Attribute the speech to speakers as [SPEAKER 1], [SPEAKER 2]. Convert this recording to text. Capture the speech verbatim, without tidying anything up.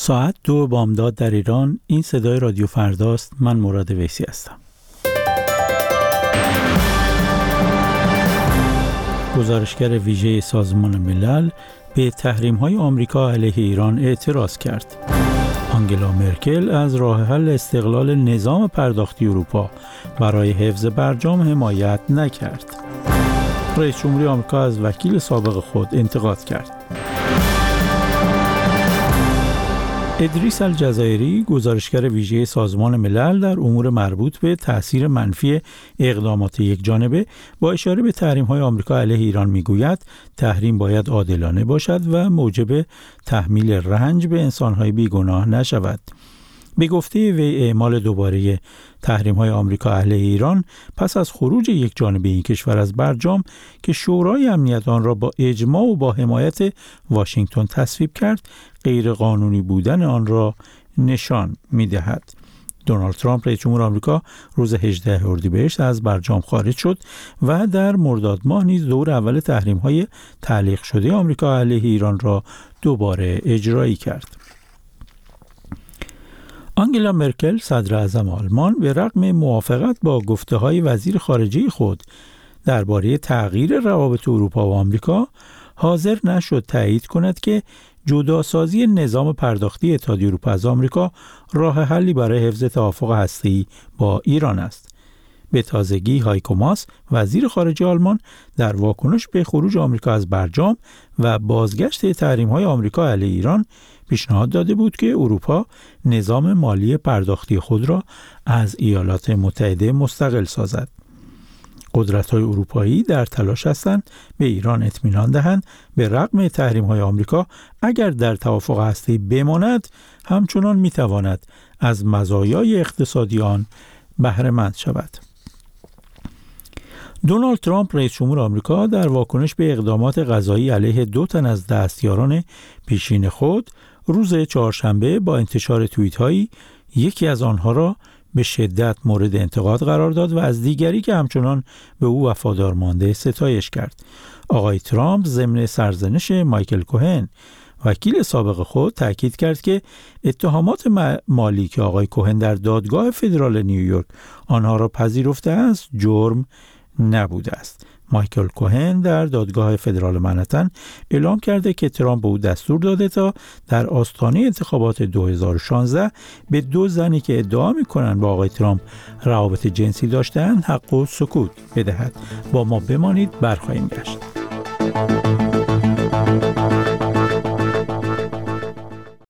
[SPEAKER 1] ساعت دو بامداد در ایران. این صدای رادیو فرداست. من مراد ویسی هستم. گزارشگر ویژه سازمان ملل به تحریم‌های آمریکا علیه ایران اعتراض کرد. آنگلا مرکل از راه حل استقلال نظام پرداختی اروپا برای حفظ برجام حمایت نکرد. رئیس جمهوری آمریکا از وکیل سابق خود انتقاد کرد. ادریس الجزایری، گزارشگر ویژه سازمان ملل در امور مربوط به تأثیر منفی اقدامات یکجانبه، با اشاره به تحریم‌های آمریکا علیه ایران میگوید تحریم باید عادلانه باشد و موجب تحمیل رنج به انسان‌های بیگناه نشود. به گفته وی اعمال دوباره تحریم‌های آمریکا علیه ایران پس از خروج یکجانبه این کشور از برجام که شورای امنیت آن را با اجماع و با حمایت واشنگتن تصویب کرد، غیر قانونی بودن آن را نشان می‌دهد. دونالد ترامپ رئیس جمهور آمریکا روز هجدهم اردیبهشت از برجام خارج شد و در مرداد ماه نیز دور اول تحریم‌های تعلیق شده آمریکا علیه ایران را دوباره اجرایی کرد. آنگلا مرکل، صدر اعظم آلمان، به رغم موافقت با گفته‌های وزیر خارجه خود درباره تغییر روابط اروپا و آمریکا، حاضر نشد تایید کند که جداسازی نظام پرداختی اتحادیه اروپا از آمریکا راه حلی برای حفظ توافق هسته‌ای با ایران است. به تازگی هایکو ماس، وزیر خارجه آلمان، در واکنش به خروج آمریکا از برجام و بازگشت تحریم‌های آمریکا علیه ایران پیشنهاد داده بود که اروپا نظام مالی پرداختی خود را از ایالات متحده مستقل سازد. قدرت‌های اروپایی در تلاش هستند به ایران اطمینان دهند به رغم تحریم‌های آمریکا اگر در توافق هسته‌ای بماند، همچنان می‌تواند از مزایای اقتصادی آن بهره مند شود. دونالد ترامپ رئیس جمهور آمریکا در واکنش به اقدامات قضایی علیه دو تن از دستیاران پیشین خود روز چهارشنبه با انتشار توییت‌هایی، یکی از آنها را به شدت مورد انتقاد قرار داد و از دیگری که همچنان به او وفادار مانده ستایش کرد. آقای ترامپ ضمن سرزنش مایکل کوهن، وکیل سابق خود، تاکید کرد که اتهامات مالی که آقای کوهن در دادگاه فدرال نیویورک آنها را پذیرفته است جرم نبوده است. مایکل کوهن در دادگاه فدرال منهتن اعلام کرده که ترامپ به او دستور داده تا در آستانه انتخابات دو هزار و شانزده به دو زنی که ادعا می‌کنند با آقای ترامپ روابط جنسی داشتند حق و سکوت بدهد. با ما بمانید، برخواهیم گشت.